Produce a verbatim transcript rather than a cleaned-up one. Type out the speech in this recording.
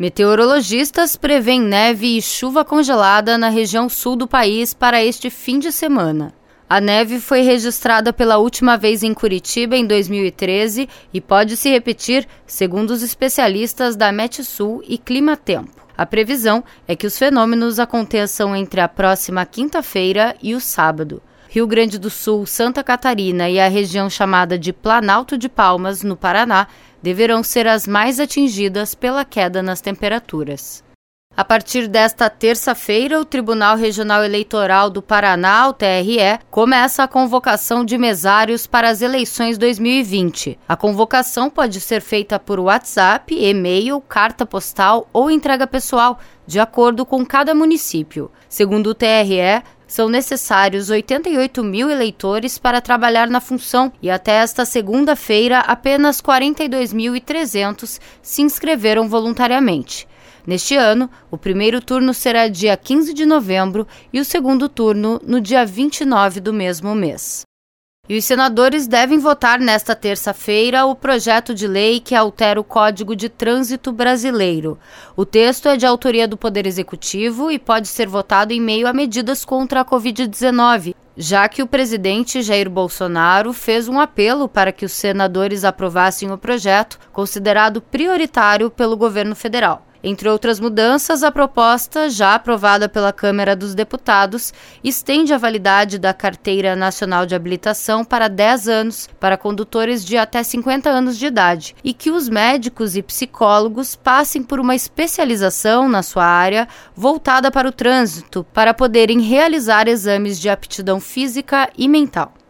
Meteorologistas prevêem neve e chuva congelada na região sul do país para este fim de semana. A neve foi registrada pela última vez em Curitiba em dois mil e treze e pode se repetir, segundo os especialistas da Metsul e Climatempo. A previsão é que os fenômenos aconteçam entre a próxima quinta-feira e o sábado. Rio Grande do Sul, Santa Catarina e a região chamada de Planalto de Palmas, no Paraná, deverão ser as mais atingidas pela queda nas temperaturas. A partir desta terça-feira, o Tribunal Regional Eleitoral do Paraná, o T R E, começa a convocação de mesários para as eleições dois mil e vinte. A convocação pode ser feita por WhatsApp, e-mail, carta postal ou entrega pessoal, de acordo com cada município. Segundo o T R E, são necessários oitenta e oito mil eleitores para trabalhar na função e até esta segunda-feira apenas quarenta e dois mil e trezentos se inscreveram voluntariamente. Neste ano, o primeiro turno será dia quinze de novembro e o segundo turno no dia vinte e nove do mesmo mês. E os senadores devem votar nesta terça-feira o projeto de lei que altera o Código de Trânsito Brasileiro. O texto é de autoria do Poder Executivo e pode ser votado em meio a medidas contra a covid dezenove, já que o presidente Jair Bolsonaro fez um apelo para que os senadores aprovassem o projeto, considerado prioritário pelo governo federal. Entre outras mudanças, a proposta, já aprovada pela Câmara dos Deputados, estende a validade da Carteira Nacional de Habilitação para dez anos para condutores de até cinquenta anos de idade e que os médicos e psicólogos passem por uma especialização na sua área voltada para o trânsito para poderem realizar exames de aptidão física e mental.